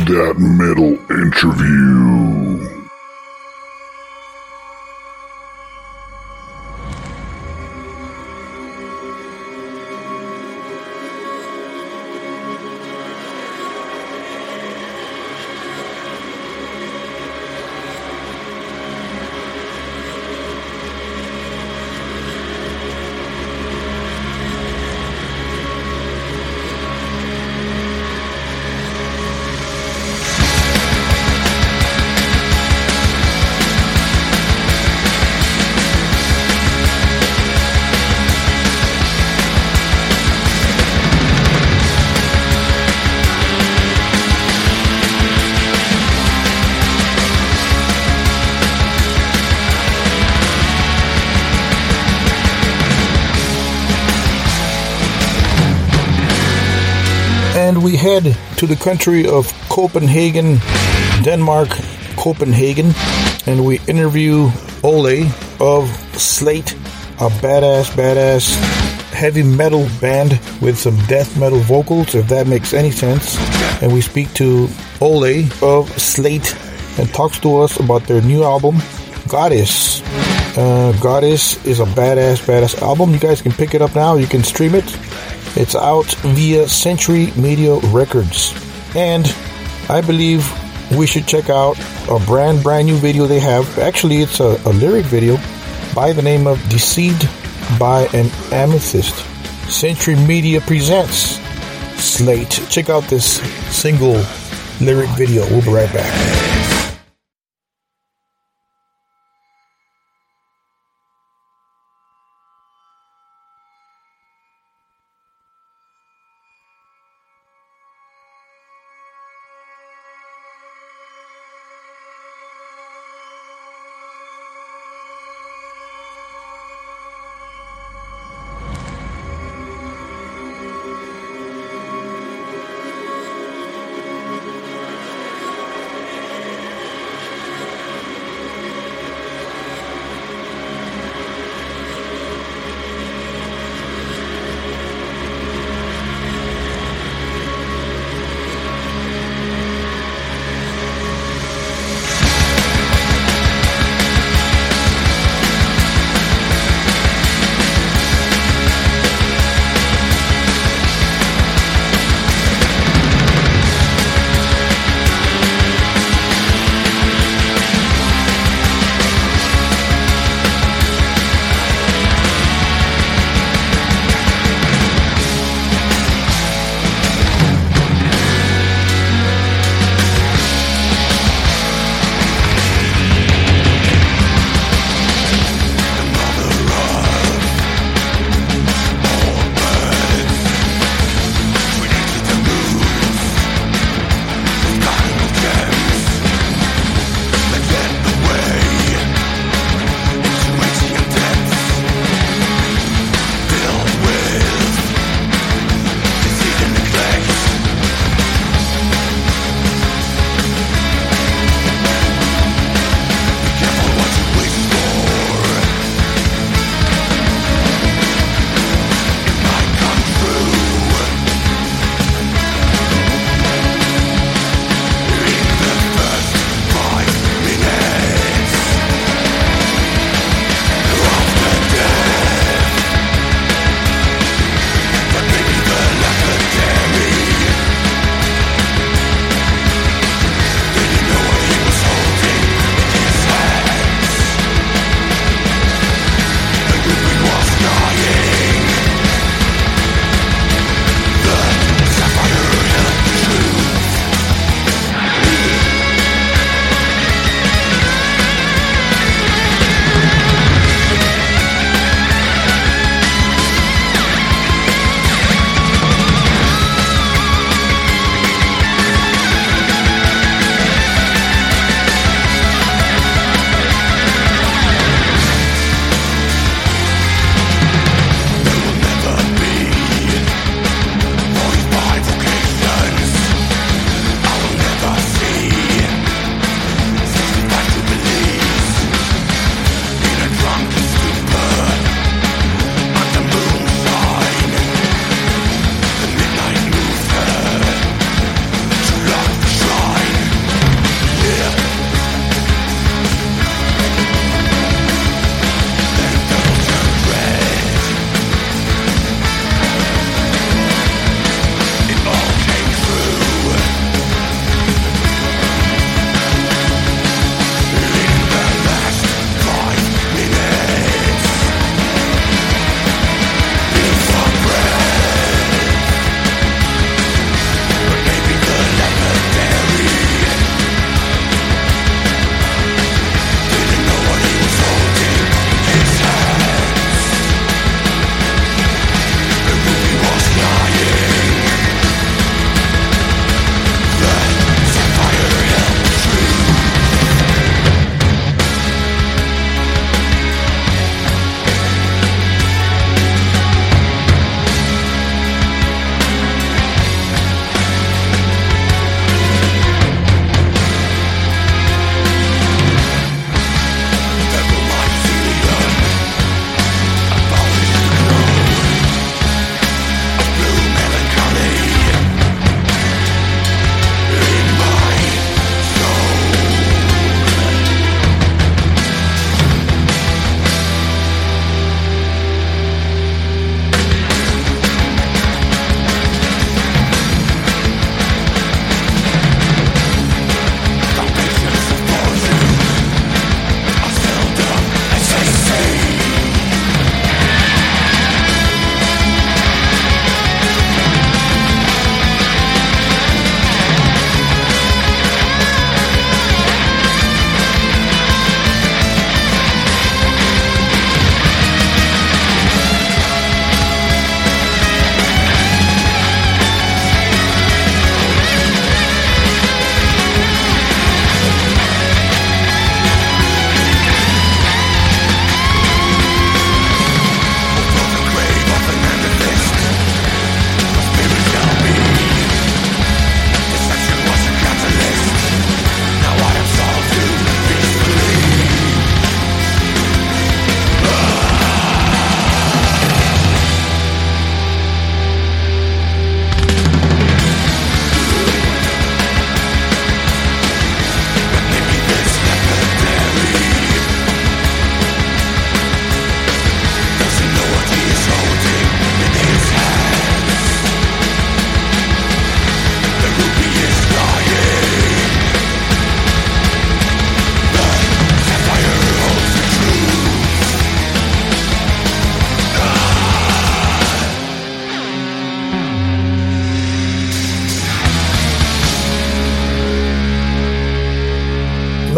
That Metal Interview. And we head to the country of Copenhagen, Denmark, Copenhagen, and we interview Ole of Slate, a badass heavy metal band with some death metal vocals, if that makes any sense. And we speak to Ole of Slate and talks to us about their new album, Goddess. Goddess is a badass album. You guys can pick it up now. You can stream it. It's out via Century Media Records. And I believe we should check out a brand new video they have. Actually, it's a lyric video by the name of Deceived by an Amethyst. Century Media presents Slate. Check out this single lyric video. We'll be right back.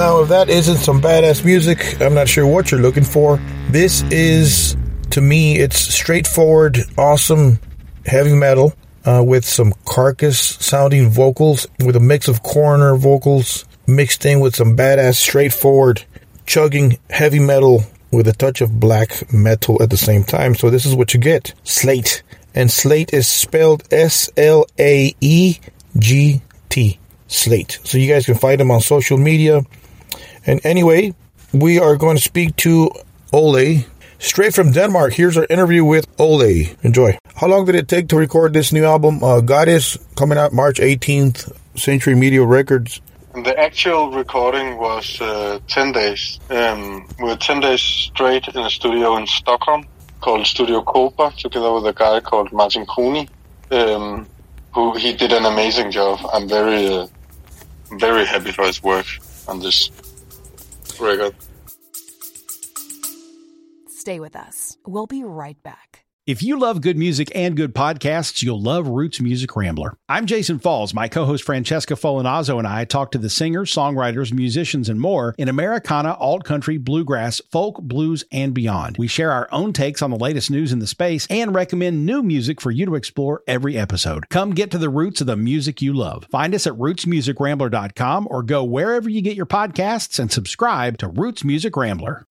Now, if that isn't some badass music, I'm not sure what you're looking for. This is, to me, it's straightforward, awesome heavy metal with some Carcass-sounding vocals, with a mix of coroner vocals mixed in with some badass, straightforward, chugging heavy metal with a touch of black metal at the same time. So this is what you get. Slate. And Slate is spelled S-L-A-E-G-T. Slate. So you guys can find them on social media. And anyway, we are going to speak to Ole, straight from Denmark. Here's our interview with Ole. Enjoy. How long did it take to record this new album? Goddess, coming out March 18th, Century Media Records. The actual recording was 10 days. We were 10 days straight in a studio in Stockholm called Studio Cobra, together with a guy called Martin Cooney, who he did an amazing job. I'm very happy for his work on this record. Stay with us. We'll be right back. If you love good music and good podcasts, you'll love Roots Music Rambler. I'm Jason Falls. My co-host Francesca Folinazzo and I talk to the singers, songwriters, musicians, and more in Americana, alt-country, bluegrass, folk, blues, and beyond. We share our own takes on the latest news in the space and recommend new music for you to explore every episode. Come get to the roots of the music you love. Find us at rootsmusicrambler.com or go wherever you get your podcasts and subscribe to Roots Music Rambler.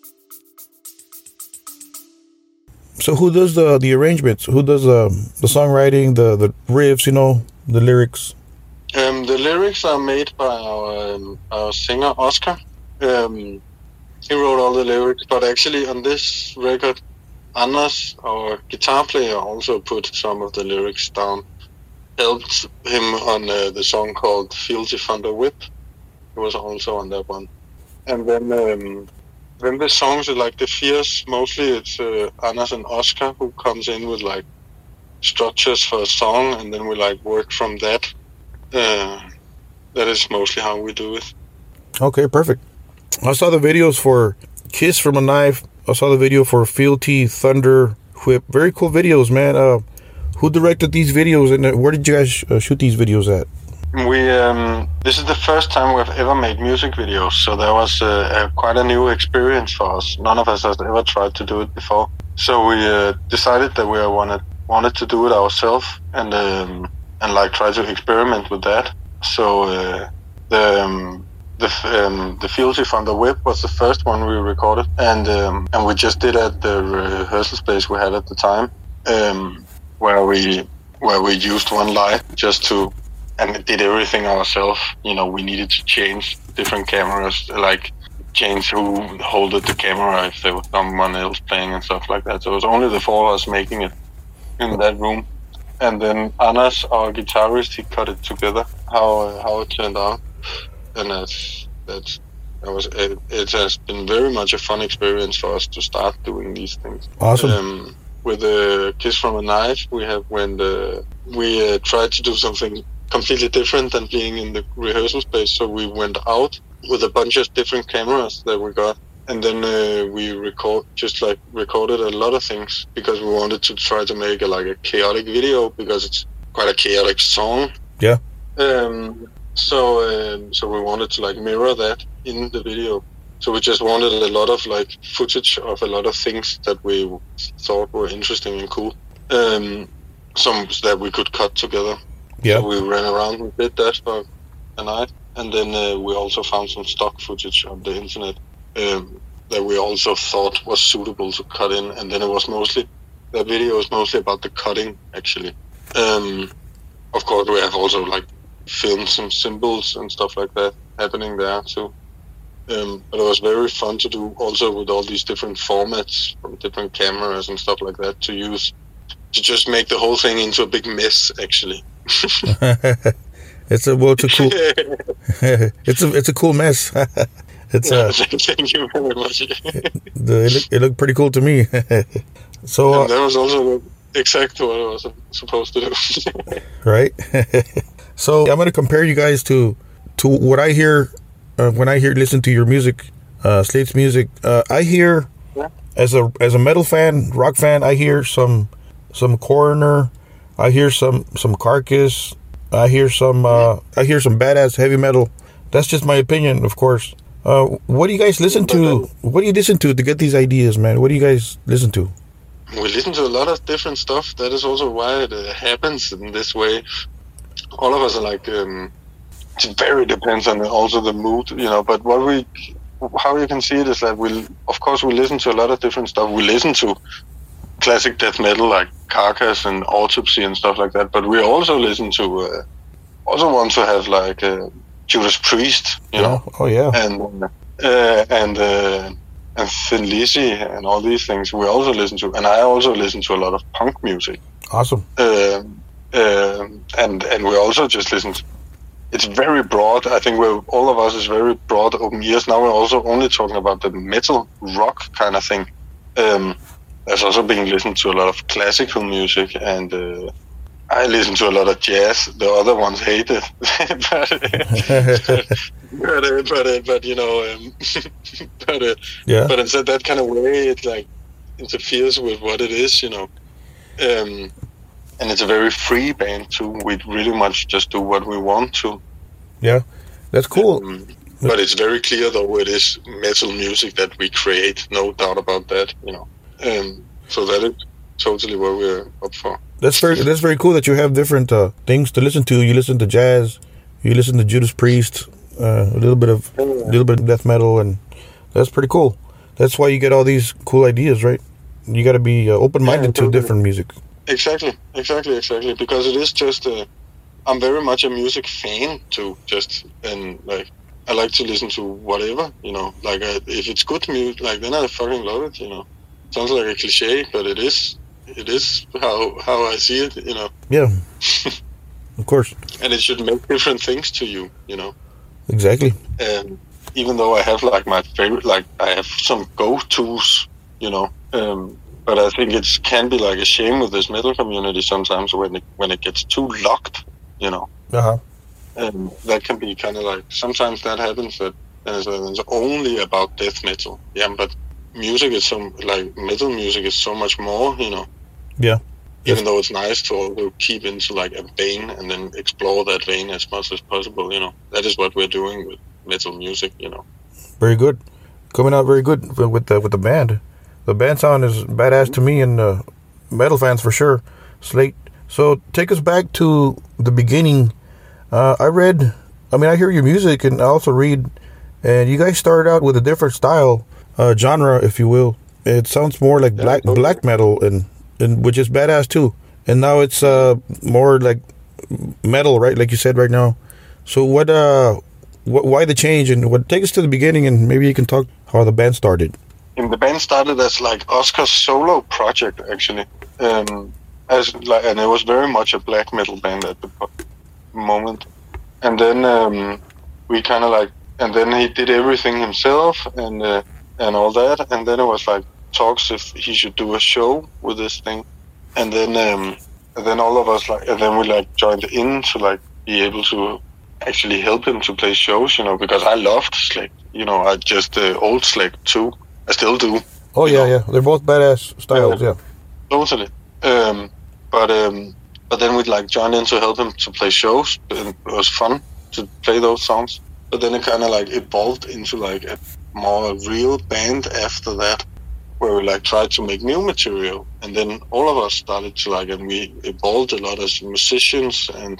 So who does the arrangements? Who does the songwriting, the riffs, the lyrics? The lyrics are made by our singer, Oscar. He wrote all the lyrics, but actually on this record, Anders, our guitar player, also put some of the lyrics down. Helped him on the song called Fealty Thunder Whip. He was also on that one. And then the songs are like the Fierce. Mostly it's Anders and Oscar who comes in with like structures for a song, and then we like work from that. That is mostly how we do it. Okay, perfect. I saw the videos for Kiss from a Knife. I saw the video for Fealty Thunder Whip. Very cool videos, man. Who directed these videos, and where did you guys shoot these videos at? This is the first time we've ever made music videos, so that was quite a new experience for us. None of us has ever tried to do it before. So we decided that we wanted to do it ourselves and like try to experiment with that. So the Fealty from the Whip was the first one we recorded, and we just did at the rehearsal space we had at the time, where we used one light just to. And did everything ourselves. We needed to change different cameras, like change who holded the camera if there was someone else playing and stuff like that. So it was only the four of us making it in that room. And then Anders, our guitarist, he cut it together, how it turned out. And it has been very much a fun experience for us to start doing these things. Awesome. With the Kiss from a Knife, we tried to do something completely different than being in the rehearsal space. So we went out with a bunch of different cameras that we got, and then we recorded a lot of things because we wanted to try to make a chaotic video, because it's quite a chaotic song. Yeah. So we wanted to mirror that in the video. So we just wanted a lot of footage of a lot of things that we thought were interesting and cool. Some that we could cut together. Yeah. So we ran around and did that for a night, and then we also found some stock footage on the internet that we also thought was suitable to cut in, and then the video is mostly about the cutting, actually. Of course, we have also filmed some symbols and stuff like that happening there too. But it was very fun to do also with all these different formats from different cameras and stuff like that to use to just make the whole thing into a big mess, actually. It's a cool it's a cool mess. Thank you very much. It looked pretty cool to me. So and that was also exactly what I was supposed to do. Right. So I'm going to compare you guys to what I hear when I listen to your music, Slate's music. I hear as a metal fan, rock fan, I hear some Coroner, I hear some Carcass, I hear some badass heavy metal. That's just my opinion, of course. What do you guys listen to? What do you listen to get these ideas, man? What do you guys listen to? We listen to a lot of different stuff. That is also why it happens in this way. All of us are like, it very depends on also the mood, you know. But how you can see it is that we listen to a lot of different stuff. We listen to classic death metal like Carcass and Autopsy and stuff like that. But we also listen to, also want to have like Judas Priest, you know. Oh yeah. And Thin Lizzy and all these things we also listen to, and I also listen to a lot of punk music. Awesome. And we also just listen to, it's very broad. I think all of us is very broad, open ears. Now we're also only talking about the metal rock kind of thing. There's also been listened to a lot of classical music, and I listen to a lot of jazz. The other ones hate it, but you know, yeah. But in that kind of way, it like interferes with what it is, you know. And it's a very free band too. We really much just do what we want to. Yeah, that's cool. But it's very clear, though, it is metal music that we create. No doubt about that, you know. So that is totally what we're up for. That's very cool that you have different things to listen to. You listen to jazz, you listen to Judas Priest, a little bit of death metal, and that's pretty cool. That's why you get all these cool ideas, right? You got to be open-minded to different music. Exactly. Because it is just, I'm very much a music fan too. And like, I like to listen to whatever, you know. Like, if it's good music, like, then I fucking love it, you know. Sounds like a cliche, but it is how I see it, you know. Yeah, of course. And it should make different things to you, you know. Exactly. And even though I have like my favorite, like I have some go-tos, you know. But I think it can be like a shame with this metal community sometimes when it gets too locked, you know. And that can be kind of like, sometimes that happens that it's only about death metal. Yeah, but music is metal music is so much more, you know. Yeah. Even though it's nice to also keep into like a vein and then explore that vein as much as possible, you know. That is what we're doing with metal music, you know. Very good. Coming out very good with the band. The band sound is badass to me and metal fans for sure. Slate. So take us back to the beginning. I hear your music and I also read, and you guys started out with a different style, genre, if you will. It sounds more like black metal, and which is badass too. And now it's more like metal, right? Like you said right now. So why the change, and take us to the beginning, and maybe you can talk how the band started. And the band started as like Oscar's solo project, actually, and it was very much a black metal band at the moment. And then we kind of like, and then he did everything himself and all that. And then it was like talks if he should do a show with this thing. And then all of us like, and then we like joined in to like be able to actually help him to play shows, you know, because I loved Slick, you know, I just old Slick too. I still do. Oh yeah. They're both badass styles, yeah. Totally. But then we'd like join in to help him to play shows, and it was fun to play those songs. But then it kind of like evolved into like a more real band after that, where we like tried to make new material, and then all of us started to like, and we evolved a lot as musicians, and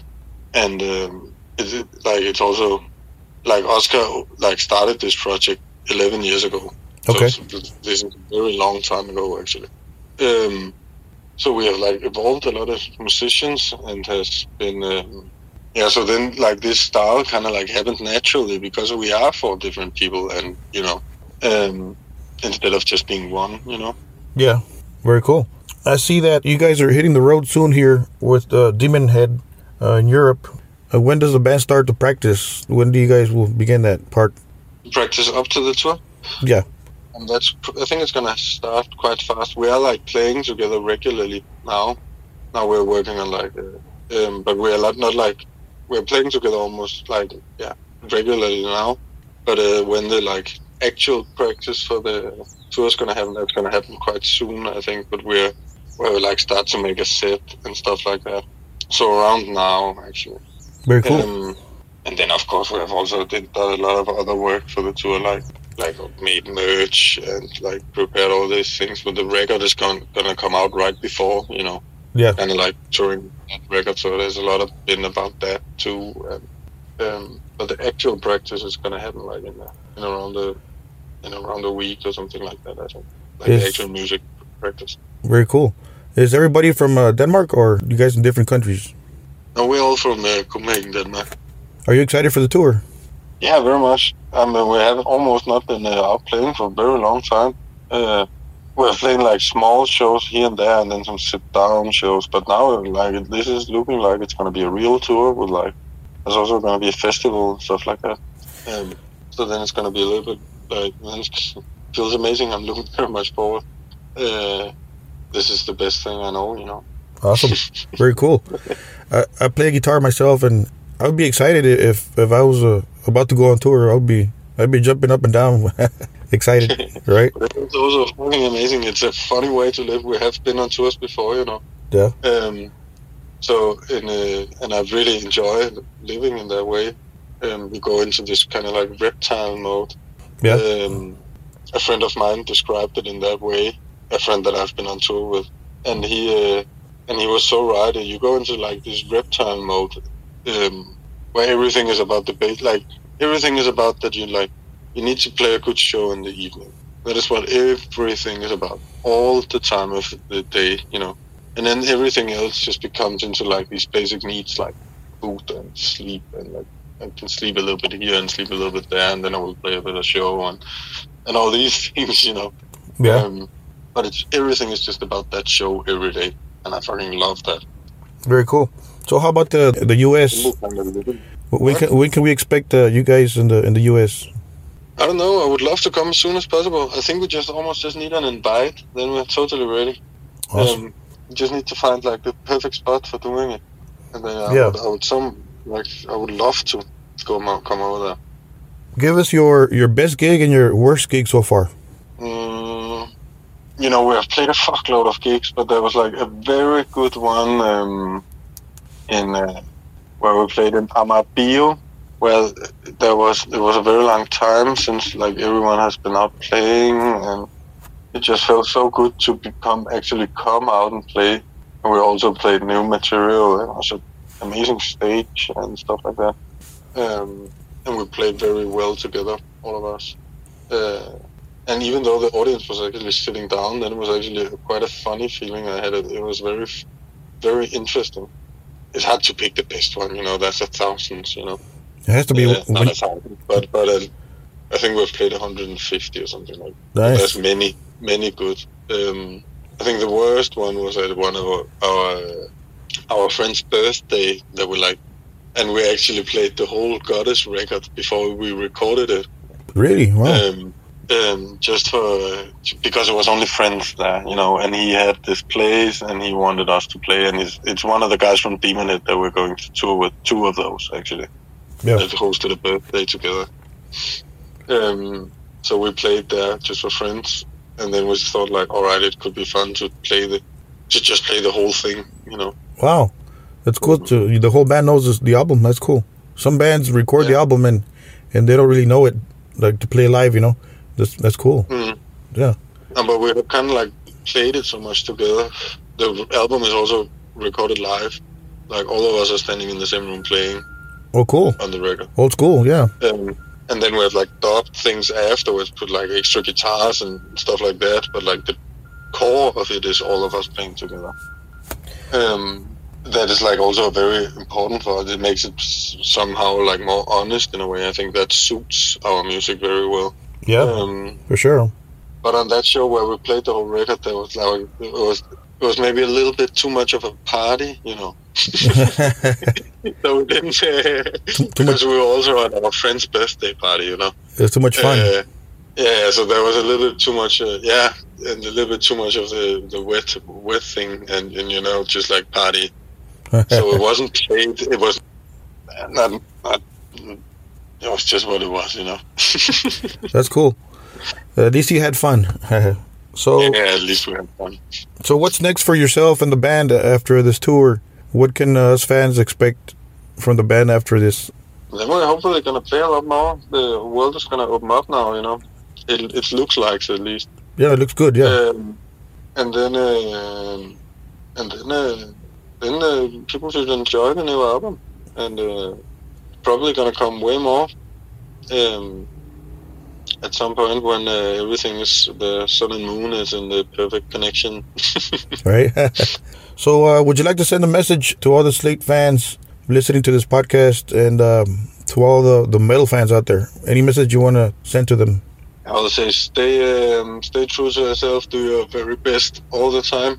it's also like Oscar like started this project 11 years ago. Okay. So this is a very long time ago, actually. So we have like evolved a lot as musicians, and has been so then like this style kind of like happened naturally because we are 4 different people, and you know, instead of just being one, you know. Yeah, very cool. I see that you guys are hitting the road soon here with Demon Head in Europe. When does the band start to practice? When do you guys will begin that part? Practice up to the tour? Yeah. And I think it's gonna start quite fast. We are like playing together regularly now. Now we're working on like, but we are not like, we're playing together almost like, regularly now. But when the like actual practice for the tour is gonna happen, that's gonna happen quite soon, I think. But where we like start to make a set and stuff like that. So around now, actually. Very cool. And then of course, we have also done a lot of other work for the tour, like made merch and like prepared all these things. But the record is gonna come out right before, Yeah. kind of like touring that record. So there's a lot of been about that too. And, but the actual practice is gonna happen like in around a week or something like that. I think, like the actual music practice. Very cool. Is everybody from Denmark, or you guys in different countries? No, we're all from Copenhagen, Denmark. Are you excited for the tour? Yeah, very much. I mean, we have almost not been out playing for a very long time. We're playing like small shows here and there, and then some sit-down shows. But now, like, this is looking like it's going to be a real tour with like, there's also going to be a festival and stuff like that. So then it's going to be a little bit like, it feels amazing. I'm looking very much forward. This is the best thing I know. Awesome. Very cool. I play guitar myself, and I would be excited if I was about to go on tour. I'd be jumping up and down, excited, right? It's also fucking amazing. It's a funny way to live. We have been on tours before, Yeah. So and I really enjoy living in that way. We go into this kind of like reptile mode. Yeah. A friend of mine described it in that way. A friend that I've been on tour with, and he was so right. You go into like this reptile mode, where everything is about the base. Like everything is about that you need to play a good show in the evening. That is what everything is about all the time of the day, And then everything else just becomes into like these basic needs, like food and sleep, and like I can sleep a little bit here and sleep a little bit there, and then I will play a bit of show and all these things, Yeah. But everything is just about that show every day, and I fucking love that. Very cool. So how about the U.S.? When can we expect you guys in the U.S.? I don't know. I would love to come as soon as possible. I think we just need an invite. Then we're totally ready. Awesome. We just need to find like the perfect spot for doing it. And then I would love to come over there. Give us your best gig and your worst gig so far. We have played a fuckload of gigs, but there was like a very good one where we played in Amagerbio, where it was a very long time since like everyone has been out playing, and it just felt so good to come out and play. And we also played new material, and it was an amazing stage and stuff like that. And we played very well together, all of us. And even though the audience was actually sitting down, then it was actually quite a funny feeling I had. It was very, very interesting. It's hard to pick the best one, that's a thousands, It has to be. Not 1,000, but I think we've played 150 or something like that. Nice. There's many good. I think the worst one was at one of our friend's birthday that we like, and we actually played the whole Goddess record before we recorded it. Really? Wow. Just because it was only friends there, and he had this place and he wanted us to play, and it's one of the guys from Demonhead that we're going to tour with, two of those actually, that hosted a birthday together. So we played there just for friends, and then we thought like, all right, it could be fun to just play the whole thing, Wow, that's cool. The whole band knows the album. That's cool. Some bands record the album and they don't really know it, like to play live, That's cool. Mm. Yeah. But we have kind of like played it so much together. The album is also recorded live. Like all of us are standing in the same room playing. Oh, cool. On the record. Old school, yeah. And then we have like dubbed things afterwards, put like extra guitars and stuff like that. But like the core of it is all of us playing together. That is like also very important for us. It makes it somehow like more honest in a way. I think that suits our music very well. Yeah, for sure. But on that show where we played the whole record, there was like it was maybe a little bit too much of a party, So we didn't because we were also at our friend's birthday party, It was too much fun. So there was a little bit too much, and a little bit too much of the wet thing, and just like party. So it wasn't played. It was not. It was just what it was, That's cool. At least you had fun. So at least we had fun. So what's next for yourself and the band after this tour? What can us fans expect from the band after this? Then we're hopefully gonna play a lot more. The world is gonna open up now, you know. It looks like so, at least. Yeah, it looks good. Yeah. And then people should enjoy the new album, and probably gonna come way more. At some point when everything is, the sun and moon is in the perfect connection. Right. So, would you like to send a message to all the Slate fans listening to this podcast, and to all the metal fans out there? Any message you want to send to them? I would say stay true to yourself, do your very best all the time,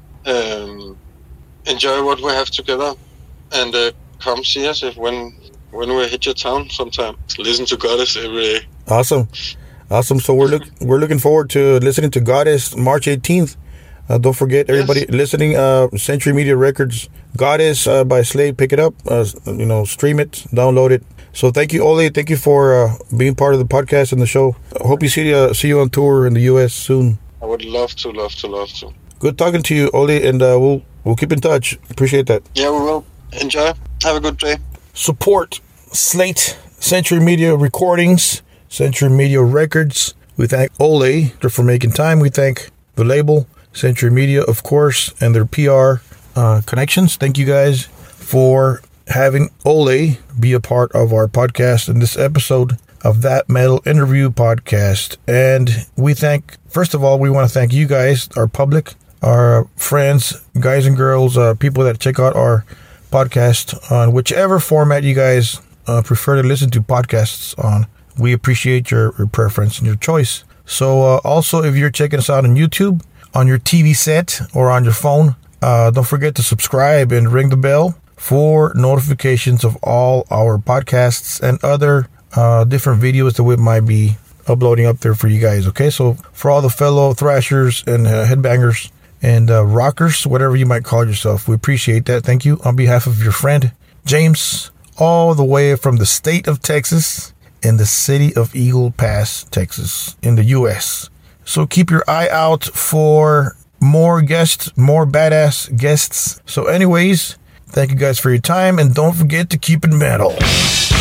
enjoy what we have together, and come see us when we hit your town sometime. Listen to Goddess every day. Awesome. So we're looking forward to listening to Goddess March 18th. Don't forget, everybody listening, Century Media Records, Goddess by Slate. Pick it up, stream it, download it. So thank you, Ole. Thank you for being part of the podcast and the show. I hope you see you on tour in the U.S. soon. I would love to. Good talking to you, Ole, and we'll keep in touch. Appreciate that. Yeah, we will. Enjoy. Have a good day. Support Slate, Century Media Recordings, Century Media Records. We thank Ole for making time. We thank the label, Century Media, of course, and their PR connections. Thank you guys for having Ole be a part of our podcast in this episode of That Metal Interview podcast. And first of all, we want to thank you guys, our public, our friends, guys and girls, people that check out our podcast on whichever format you guys prefer to listen to podcasts on. We appreciate your preference and your choice. So also, if you're checking us out on YouTube, on your TV set, or on your phone, don't forget to subscribe and ring the bell for notifications of all our podcasts and other different videos that we might be uploading up there for you guys. Okay, so for all the fellow thrashers and headbangers and rockers, whatever you might call yourself, we appreciate that. Thank you on behalf of your friend James, all the way from the state of Texas, in the city of Eagle Pass, Texas, in the U.S. So keep your eye out for more badass guests. So anyways, thank you guys for your time, and don't forget to keep it metal.